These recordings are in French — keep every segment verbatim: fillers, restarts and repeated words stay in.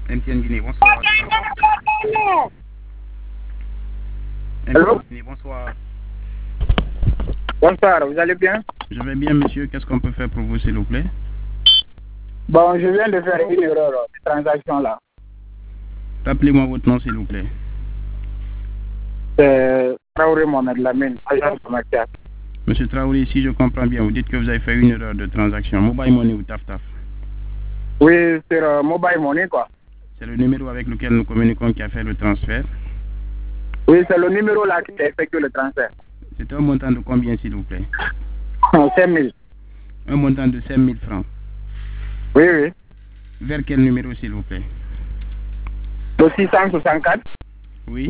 M T N Guinée, bonsoir. Allô? Guinée, bonsoir. Bonsoir, vous allez bien? Je vais bien, monsieur. Qu'est-ce qu'on peut faire pour vous, s'il vous plaît? Bon, je viens de faire une erreur de transaction là. Rappelez-moi votre nom, s'il vous plaît. C'est Traoré Mohamed Lamine, agent commercial. Monsieur Traoré, si je comprends bien, vous dites que vous avez fait une erreur de transaction. Mobile Money ou Taf Taf? Oui, sur euh, Mobile Money quoi. C'est le numéro avec lequel nous communiquons qui a fait le transfert. Oui, c'est le numéro là qui a effectué le transfert. C'est un montant de combien, s'il vous plaît? cinq mille. Un montant de cinq mille francs. Oui, oui. Vers quel numéro, s'il vous plaît? Le six cent soixante-quatre. Oui.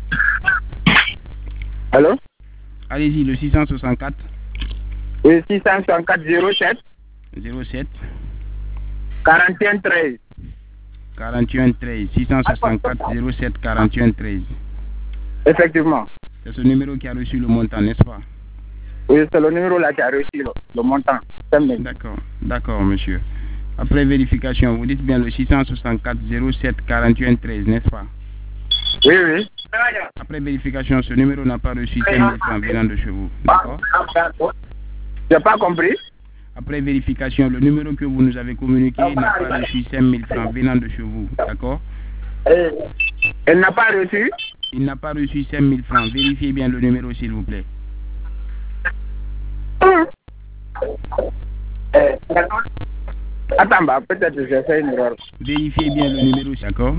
Allô? Allez-y, le six cent soixante-quatre. Oui, six cent soixante-quatre zéro sept. zéro sept. quarante et un treize. quarante et un treize. six cent soixante-quatre zéro sept quarante et un treize. Effectivement. C'est ce numéro qui a reçu le montant, n'est-ce pas? Oui, c'est le numéro là qui a reçu le, le montant. D'accord, d'accord, monsieur. Après vérification, vous dites bien le six cent soixante-quatre zéro sept quarante et un treize, n'est-ce pas? Oui, oui. Après vérification, ce numéro n'a pas reçu cinq mille francs venant de chez vous. D'accord? J'ai pas compris. Après vérification, le numéro que vous nous avez communiqué n'a pas reçu cinq mille francs venant de chez vous. D'accord? Elle n'a pas reçu? Il n'a pas reçu cinq mille francs. Vérifiez bien le numéro, s'il vous plaît. Attends, bah, peut-être que j'ai fait une erreur. Vérifiez bien le numéro, d'accord?